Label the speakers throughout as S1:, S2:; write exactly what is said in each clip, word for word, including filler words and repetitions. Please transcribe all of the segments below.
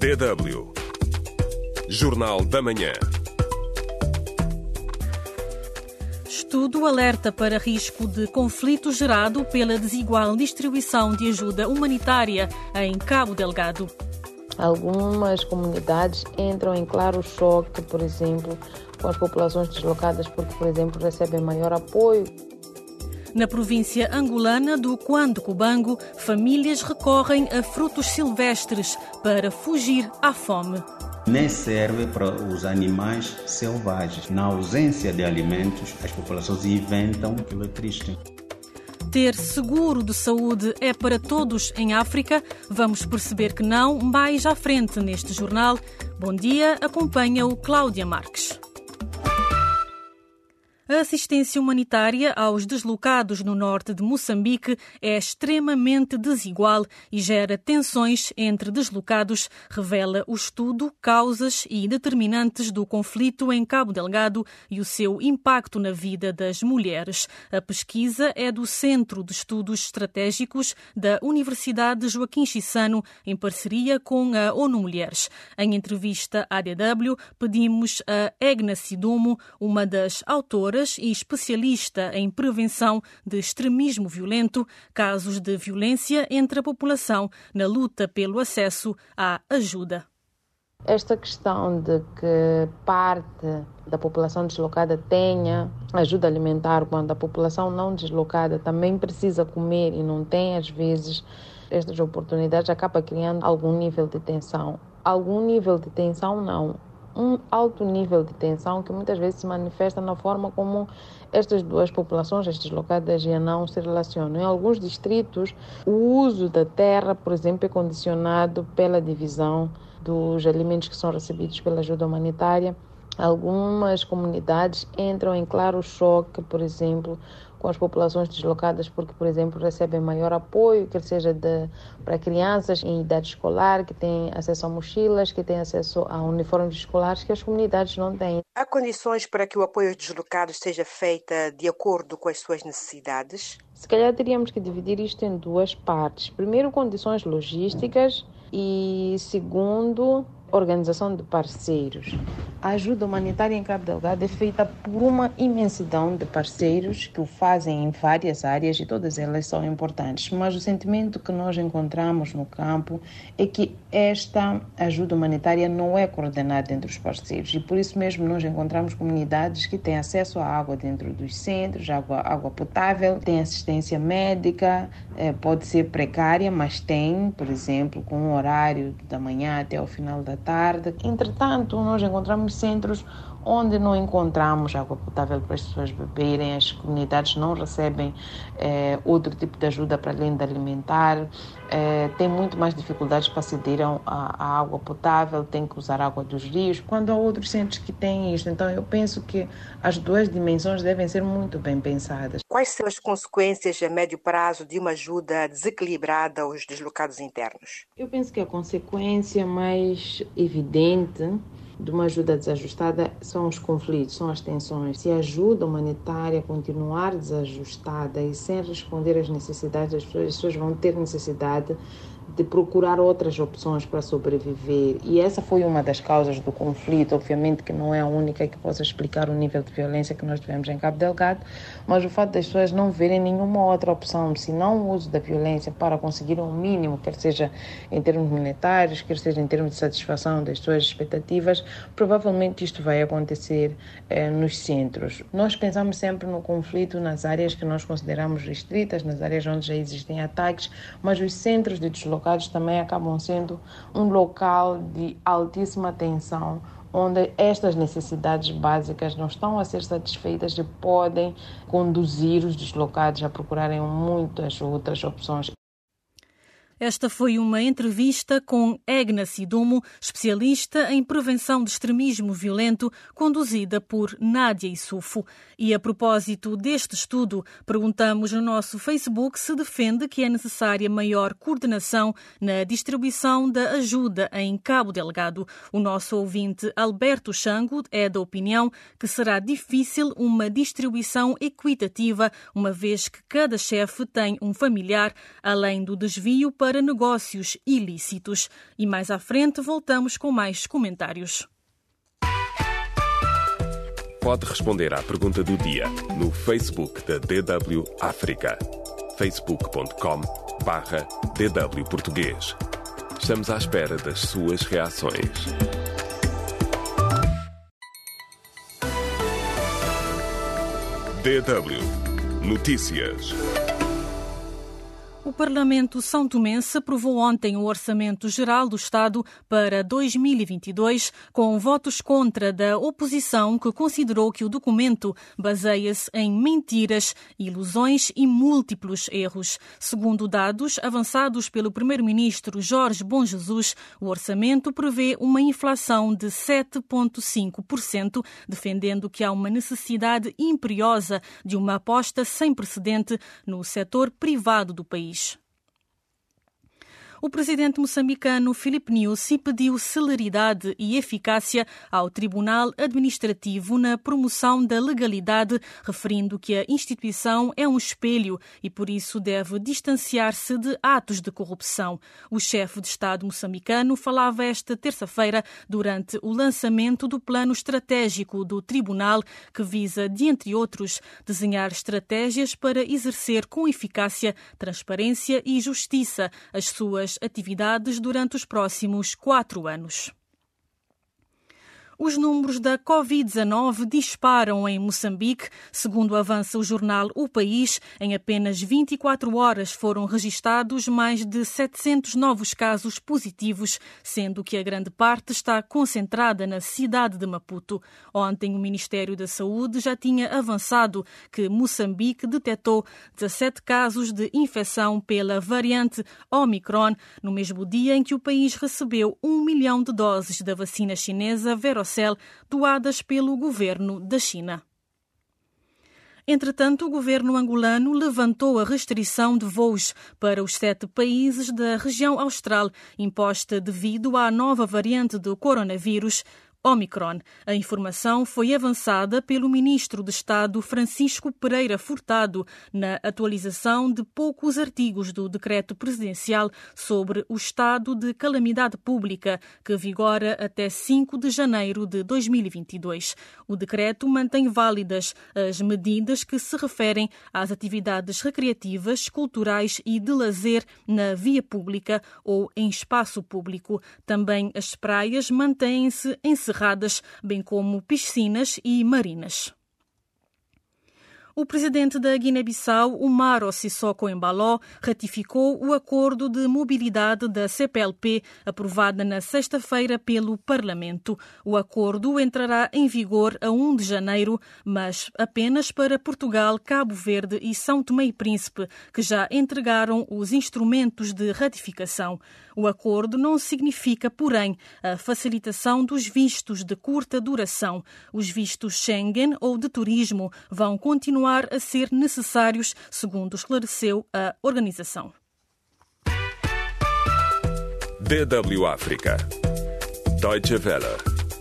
S1: D W Jornal da Manhã.
S2: Estudo alerta para risco de conflito gerado pela desigual distribuição de ajuda humanitária em Cabo Delgado.
S3: Algumas comunidades entram em claro choque, por exemplo, com as populações deslocadas, porque, por exemplo, recebem maior apoio.
S2: Na província angolana do Cuando-Cubango, famílias recorrem a frutos silvestres para fugir à fome.
S4: Nem serve para os animais selvagens. Na ausência de alimentos, as populações inventam, aquilo é triste.
S2: Ter seguro de saúde é para todos em África? Vamos perceber que não mais à frente neste jornal. Bom dia, acompanha-o Cláudia Marques. A assistência humanitária aos deslocados no norte de Moçambique é extremamente desigual e gera tensões entre deslocados, revela o estudo Causas e Determinantes do Conflito em Cabo Delgado e o seu impacto na vida das mulheres. A pesquisa é do Centro de Estudos Estratégicos da Universidade Joaquim Chissano, em parceria com a ONU Mulheres. Em entrevista à D W, pedimos a Egna Sidomo, uma das autoras e especialista em prevenção de extremismo violento, casos de violência entre a população na luta pelo acesso à ajuda.
S3: Esta questão de que parte da população deslocada tenha ajuda alimentar, quando a população não deslocada também precisa comer e não tem, às vezes, estas oportunidades, acaba criando algum nível de tensão. Algum nível de tensão, não. Um alto nível de tensão que muitas vezes se manifesta na forma como estas duas populações, as deslocadas e a não, se relacionam. Em alguns distritos, o uso da terra, por exemplo, é condicionado pela divisão dos alimentos que são recebidos pela ajuda humanitária. Algumas comunidades entram em claro choque, por exemplo, com as populações deslocadas, porque, por exemplo, recebem maior apoio, quer seja de, para crianças em idade escolar, que têm acesso a mochilas, que têm acesso a uniformes escolares, que as comunidades não têm.
S5: Há condições para que o apoio aos deslocados seja feito de acordo com as suas necessidades?
S3: Se calhar teríamos que dividir isto em duas partes. Primeiro, condições logísticas e, segundo, organização de parceiros. A ajuda humanitária em Cabo Delgado é feita por uma imensidão de parceiros que o fazem em várias áreas e todas elas são importantes. Mas o sentimento que nós encontramos no campo é que esta ajuda humanitária não é coordenada entre os parceiros e por isso mesmo nós encontramos comunidades que têm acesso à água dentro dos centros, água, água potável, têm assistência médica, eh, pode ser precária, mas tem, por exemplo, com um horário da manhã até ao final da tarde. Entretanto, nós encontramos centros onde não encontramos água potável para as pessoas beberem, as comunidades não recebem eh, outro tipo de ajuda para além de alimentar, eh, tem muito mais dificuldades para aceder à, à água potável, tem que usar água dos rios, quando há outros centros que têm isto. Então eu penso que as duas dimensões devem ser muito bem pensadas.
S5: Quais são as consequências a médio prazo de uma ajuda desequilibrada aos deslocados internos?
S3: Eu penso que a consequência mais evidente de uma ajuda desajustada são os conflitos, são as tensões. Se a ajuda humanitária continuar desajustada e sem responder às necessidades das pessoas, as pessoas vão ter necessidade de procurar outras opções para sobreviver. E essa foi uma das causas do conflito. Obviamente que não é a única que possa explicar o nível de violência que nós tivemos em Cabo Delgado, mas o fato das pessoas não verem nenhuma outra opção, senão o uso da violência para conseguir um mínimo, quer seja em termos monetários, quer seja em termos de satisfação das suas expectativas, provavelmente isto vai acontecer eh, nos centros. Nós pensamos sempre no conflito nas áreas que nós consideramos restritas, nas áreas onde já existem ataques, mas os centros de deslocados também acabam sendo um local de altíssima tensão, onde estas necessidades básicas não estão a ser satisfeitas e podem conduzir os deslocados a procurarem muitas outras opções.
S2: Esta foi uma entrevista com Egna Sidomo, especialista em prevenção de extremismo violento, conduzida por Nádia Issoufo. E a propósito deste estudo, perguntamos no nosso Facebook se defende que é necessária maior coordenação na distribuição da ajuda em Cabo Delgado. O nosso ouvinte Alberto Chango é da opinião que será difícil uma distribuição equitativa, uma vez que cada chefe tem um familiar, além do desvio para para negócios ilícitos. E mais à frente voltamos com mais comentários.
S1: Pode responder à pergunta do dia no Facebook da D W África. facebook ponto com barra D W Português. Estamos à espera das suas reações. D W Notícias.
S2: O Parlamento São Tomense aprovou ontem o Orçamento Geral do Estado para dois mil e vinte e dois, com votos contra da oposição, que considerou que o documento baseia-se em mentiras, ilusões e múltiplos erros. Segundo dados avançados pelo primeiro-ministro Jorge Bom Jesus, o orçamento prevê uma inflação de sete vírgula cinco por cento, defendendo que há uma necessidade imperiosa de uma aposta sem precedente no setor privado do país. O presidente moçambicano Filipe Nyusi pediu celeridade e eficácia ao Tribunal Administrativo na promoção da legalidade, referindo que a instituição é um espelho e, por isso, deve distanciar-se de atos de corrupção. O chefe de Estado moçambicano falava esta terça-feira durante o lançamento do plano estratégico do Tribunal, que visa, de entre outros, desenhar estratégias para exercer com eficácia, transparência e justiça as suas atividades durante os próximos quatro anos. Os números da covid dezanove disparam em Moçambique. Segundo avança o jornal O País, em apenas vinte e quatro horas foram registados mais de setecentos novos casos positivos, sendo que a grande parte está concentrada na cidade de Maputo. Ontem, o Ministério da Saúde já tinha avançado que Moçambique detectou dezassete casos de infecção pela variante Omicron, no mesmo dia em que o país recebeu um milhão de doses da vacina chinesa Verocell, doadas pelo governo da China. Entretanto, o governo angolano levantou a restrição de voos para os sete países da região austral, imposta devido à nova variante do coronavírus, Omicron. A informação foi avançada pelo ministro de Estado Francisco Pereira Furtado na atualização de poucos artigos do decreto presidencial sobre o estado de calamidade pública, que vigora até cinco de janeiro de dois mil e vinte e dois. O decreto mantém válidas as medidas que se referem às atividades recreativas, culturais e de lazer na via pública ou em espaço público. Também as praias mantêm-se encerradas, bem como piscinas e marinas. O presidente da Guiné-Bissau, Umaro Sissoko Embaló, ratificou o acordo de mobilidade da C P L P, aprovada na sexta-feira pelo Parlamento. O acordo entrará em vigor a primeiro de janeiro, mas apenas para Portugal, Cabo Verde e São Tomé e Príncipe, que já entregaram os instrumentos de ratificação. O acordo não significa, porém, a facilitação dos vistos de curta duração. Os vistos Schengen ou de turismo vão continuar a ser necessários, segundo esclareceu a organização.
S1: D W África. Deutsche Welle.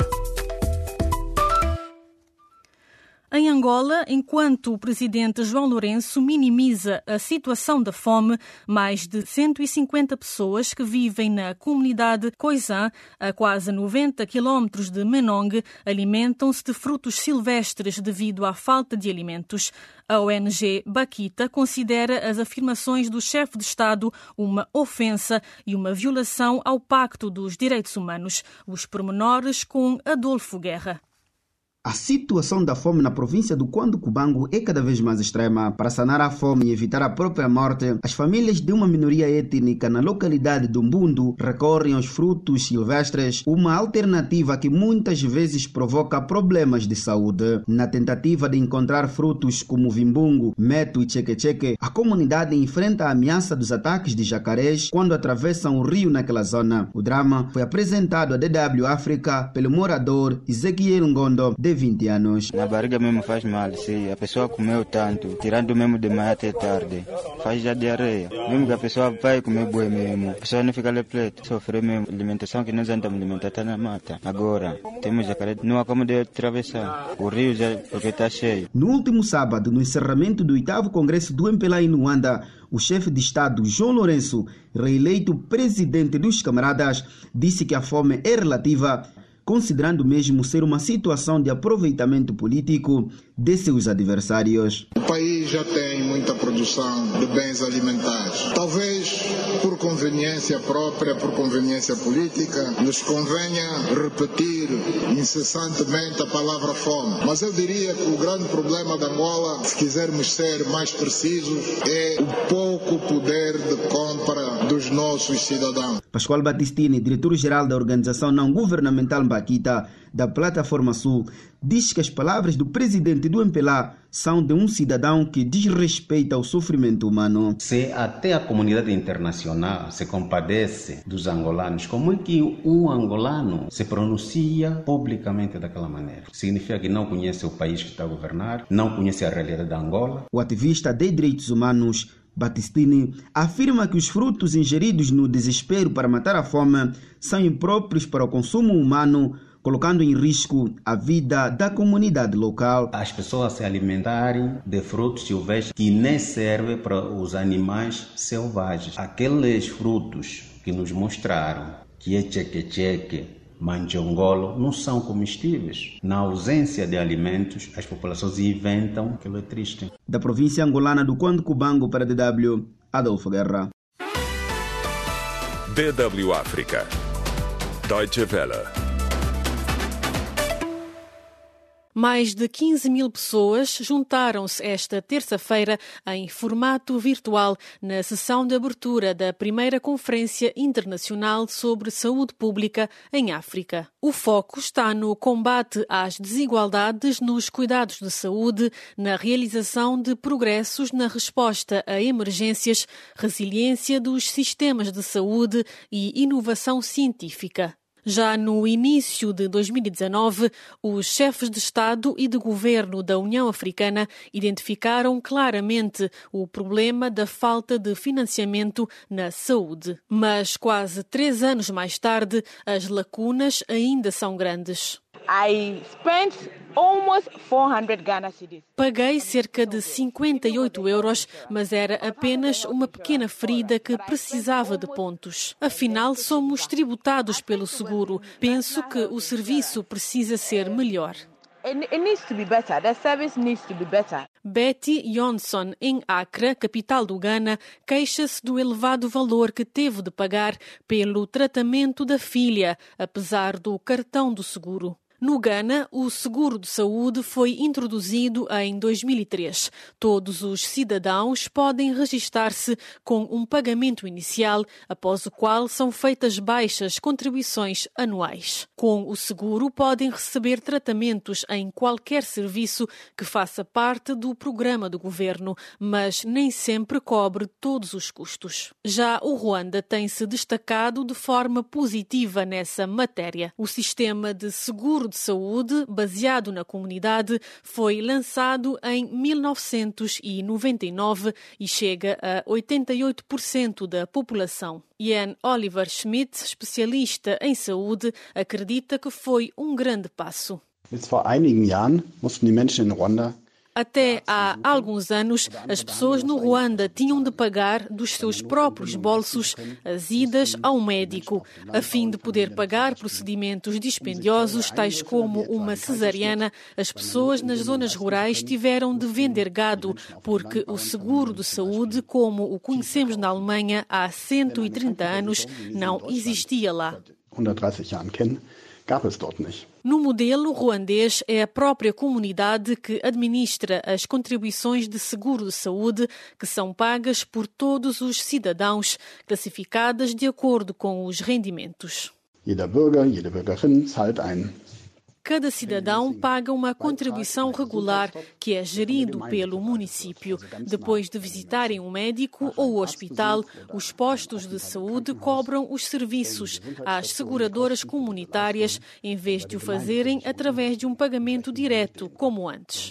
S2: Em Angola, enquanto o presidente João Lourenço minimiza a situação da fome, mais de cento e cinquenta pessoas que vivem na comunidade Coisã, a quase noventa quilómetros de Menong, alimentam-se de frutos silvestres devido à falta de alimentos. A O N G Baquita considera as afirmações do chefe de Estado uma ofensa e uma violação ao Pacto dos Direitos Humanos. Os pormenores com Adolfo Guerra.
S6: A situação da fome na província do Cuando Cubango é cada vez mais extrema. Para sanar a fome e evitar a própria morte, as famílias de uma minoria étnica na localidade do Mbundu recorrem aos frutos silvestres, uma alternativa que muitas vezes provoca problemas de saúde. Na tentativa de encontrar frutos como vimbungo, meto e cheque-cheque, a comunidade enfrenta a ameaça dos ataques de jacarés quando atravessam o rio naquela zona. O drama foi apresentado à D W África pelo morador Ezequiel Ngondo, de vinte anos.
S7: Na barriga mesmo faz mal, sim. A pessoa comeu tanto, tirando mesmo de manhã até tarde. Faz já diarreia. Mesmo que a pessoa vai comer boi mesmo, a pessoa não fica lepleta. Sofre mesmo. Alimentação que nós andamos alimentar está na mata. Agora, temos jacaré, não há como de atravessar. O rio já, porque está cheio.
S6: No último sábado, no encerramento do oitavo Congresso do M P L A em Luanda, o chefe de Estado, João Lourenço, reeleito presidente dos camaradas, disse que a fome é relativa, considerando mesmo ser uma situação de aproveitamento político de seus adversários.
S8: O país já tem muita produção de bens alimentares. Talvez por conveniência própria, por conveniência política, nos convenha repetir incessantemente a palavra fome. Mas eu diria que o grande problema da Angola, se quisermos ser mais precisos, é o pouco poder de compra dos nossos cidadãos.
S6: Pascoal Batistini, diretor-geral da organização não governamental Mbaquita, da Plataforma Sul, diz que as palavras do presidente do M P L A são de um cidadão que desrespeita o sofrimento humano.
S4: Se até a comunidade internacional se compadece dos angolanos, como é que um angolano se pronuncia publicamente daquela maneira? Significa que não conhece o país que está a governar, não conhece a realidade da Angola.
S6: O ativista de direitos humanos Batistini afirma que os frutos ingeridos no desespero para matar a fome são impróprios para o consumo humano, colocando em risco a vida da comunidade local.
S4: As pessoas se alimentarem de frutos silvestres que nem servem para os animais selvagens. Aqueles frutos que nos mostraram que é cheque-cheque, manjongolo, não são comestíveis. Na ausência de alimentos, as populações inventam aquilo é triste.
S6: Da província angolana do Conde Cubango para a D W, Adolfo Guerra.
S1: D W África. Deutsche Welle.
S2: Mais de quinze mil pessoas juntaram-se esta terça-feira em formato virtual na sessão de abertura da primeira Conferência Internacional sobre Saúde Pública em África. O foco está no combate às desigualdades nos cuidados de saúde, na realização de progressos na resposta a emergências, resiliência dos sistemas de saúde e inovação científica. Já no início de dois mil e dezanove, os chefes de Estado e de Governo da União Africana identificaram claramente o problema da falta de financiamento na saúde. Mas quase três anos mais tarde, as lacunas ainda são grandes.
S9: I spent almost four hundred Ghana cedis.
S2: Paguei cerca de cinquenta e oito euros, mas era apenas uma pequena ferida que precisava de pontos. Afinal, somos tributados pelo seguro. Penso que o serviço precisa ser melhor.
S9: It needs to be better. The service needs to be better.
S2: Betty Johnson, em Accra, capital do Ghana, queixa-se do elevado valor que teve de pagar pelo tratamento da filha, apesar do cartão do seguro. No Ghana, o seguro de saúde foi introduzido em dois mil e três. Todos os cidadãos podem registar-se com um pagamento inicial, após o qual são feitas baixas contribuições anuais. Com o seguro, podem receber tratamentos em qualquer serviço que faça parte do programa do governo, mas nem sempre cobre todos os custos. Já o Ruanda tem se destacado de forma positiva nessa matéria. O sistema de seguro de saúde, baseado na comunidade, foi lançado em mil novecentos e noventa e nove e chega a oitenta e oito por cento da população. Ian Oliver Schmidt, especialista em saúde, acredita que foi um grande passo.
S10: Vor einigen Jahren mussten die Menschen in Ruanda
S2: Até há alguns anos, as pessoas no Ruanda tinham de pagar dos seus próprios bolsos as idas ao médico, a fim de poder pagar procedimentos dispendiosos, tais como uma cesariana. As pessoas nas zonas rurais tiveram de vender gado, porque o seguro de saúde, como o conhecemos na Alemanha há cento e trinta anos, não existia lá. No modelo ruandês, é a própria comunidade que administra as contribuições de seguro de saúde, que são pagas por todos os cidadãos, classificadas de acordo com os rendimentos.
S10: Jeder Bürger, jede Bürgerin zahlt ein.
S2: cada cidadão paga uma contribuição regular que é gerido pelo município. Depois de visitarem um médico ou o hospital, os postos de saúde cobram os serviços às seguradoras comunitárias em vez de o fazerem através de um pagamento direto, como antes.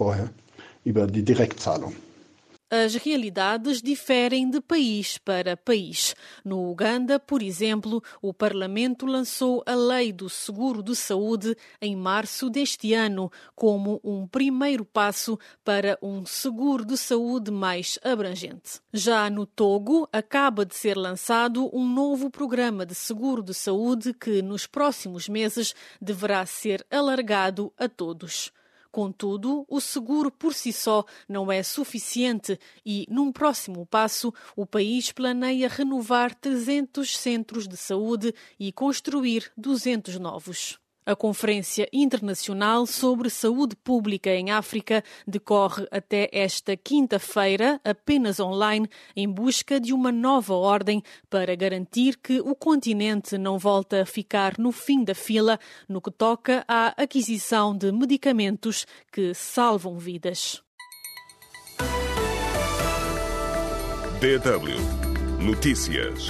S2: As realidades diferem de país para país. No Uganda, por exemplo, o Parlamento lançou a Lei do Seguro de Saúde em março deste ano, como um primeiro passo para um seguro de saúde mais abrangente. Já no Togo, acaba de ser lançado um novo programa de seguro de saúde que, nos próximos meses, deverá ser alargado a todos. Contudo, o seguro por si só não é suficiente e, num próximo passo, o país planeia renovar trezentos centros de saúde e construir duzentos novos. A Conferência Internacional sobre Saúde Pública em África decorre até esta quinta-feira, apenas online, em busca de uma nova ordem para garantir que o continente não volta a ficar no fim da fila no que toca à aquisição de medicamentos que salvam vidas.
S1: D W Notícias.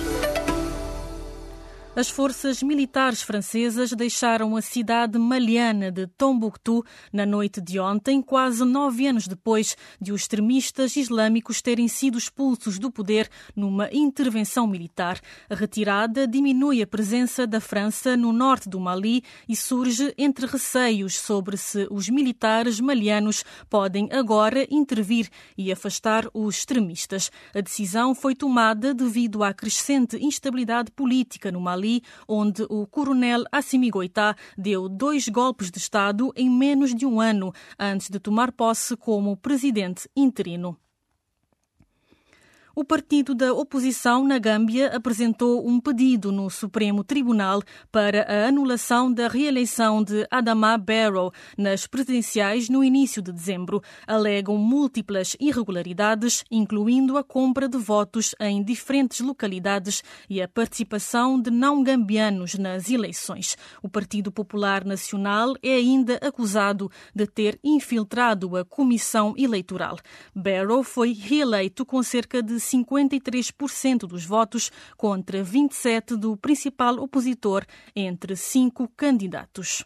S2: As forças militares francesas deixaram a cidade maliana de Tombouctou na noite de ontem, quase nove anos depois de os extremistas islâmicos terem sido expulsos do poder numa intervenção militar. A retirada diminui a presença da França no norte do Mali e surge entre receios sobre se os militares malianos podem agora intervir e afastar os extremistas. A decisão foi tomada devido à crescente instabilidade política no Mali, onde o coronel Assimi Goïta deu dois golpes de Estado em menos de um ano antes de tomar posse como presidente interino. O partido da oposição na Gâmbia apresentou um pedido no Supremo Tribunal para a anulação da reeleição de Adama Barrow nas presidenciais no início de dezembro. Alegam múltiplas irregularidades, incluindo a compra de votos em diferentes localidades e a participação de não-gambianos nas eleições. O Partido Popular Nacional é ainda acusado de ter infiltrado a Comissão Eleitoral. Barrow foi reeleito com cerca de cinquenta e três por cento dos votos contra vinte e sete por cento do principal opositor entre cinco candidatos.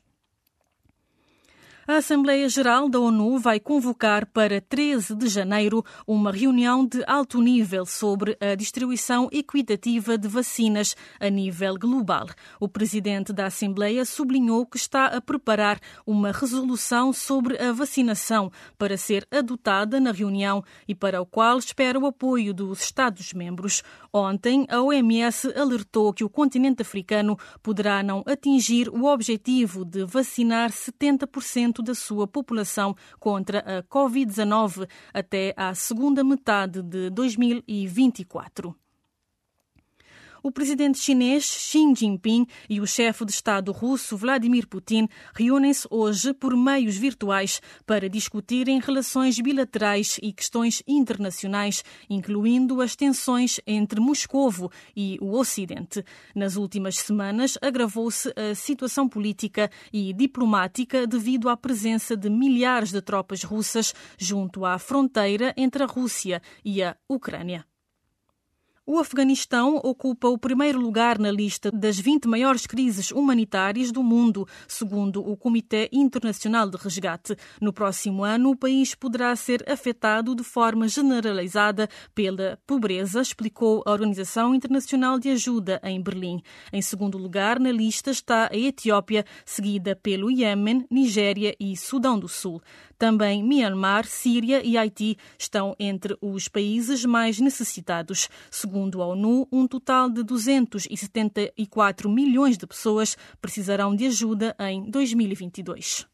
S2: A Assembleia Geral da ONU vai convocar para treze de janeiro uma reunião de alto nível sobre a distribuição equitativa de vacinas a nível global. O presidente da Assembleia sublinhou que está a preparar uma resolução sobre a vacinação para ser adotada na reunião e para o qual espera o apoio dos Estados-membros. Ontem, a O M S alertou que o continente africano poderá não atingir o objetivo de vacinar setenta por cento da sua população contra a covid dezanove até à segunda metade de dois mil e vinte e quatro. O presidente chinês Xi Jinping e o chefe de Estado russo Vladimir Putin reúnem-se hoje por meios virtuais para discutirem relações bilaterais e questões internacionais, incluindo as tensões entre Moscovo e o Ocidente. Nas últimas semanas, agravou-se a situação política e diplomática devido à presença de milhares de tropas russas junto à fronteira entre a Rússia e a Ucrânia. O Afeganistão ocupa o primeiro lugar na lista das vinte maiores crises humanitárias do mundo, segundo o Comitê Internacional de Resgate. No próximo ano, o país poderá ser afetado de forma generalizada pela pobreza, explicou a Organização Internacional de Ajuda em Berlim. Em segundo lugar na lista está a Etiópia, seguida pelo Iêmen, Nigéria e Sudão do Sul. Também Myanmar, Síria e Haiti estão entre os países mais necessitados. Segundo a ONU, um total de duzentos e setenta e quatro milhões de pessoas precisarão de ajuda em dois mil e vinte e dois.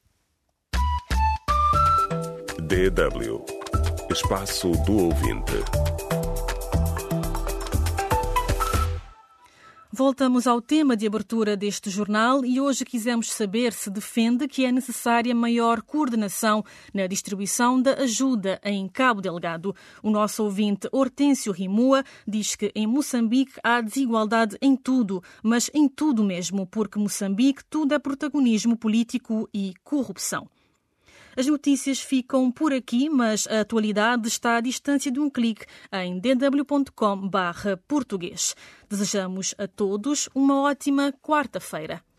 S1: D W Espaço do Ouvinte.
S2: Voltamos ao tema de abertura deste jornal e hoje quisemos saber se defende que é necessária maior coordenação na distribuição da ajuda em Cabo Delgado. O nosso ouvinte Hortêncio Rimua diz que em Moçambique há desigualdade em tudo, mas em tudo mesmo, porque Moçambique tudo é protagonismo político e corrupção. As notícias ficam por aqui, mas a atualidade está à distância de um clique em d w ponto com barra português. Desejamos a todos uma ótima quarta-feira.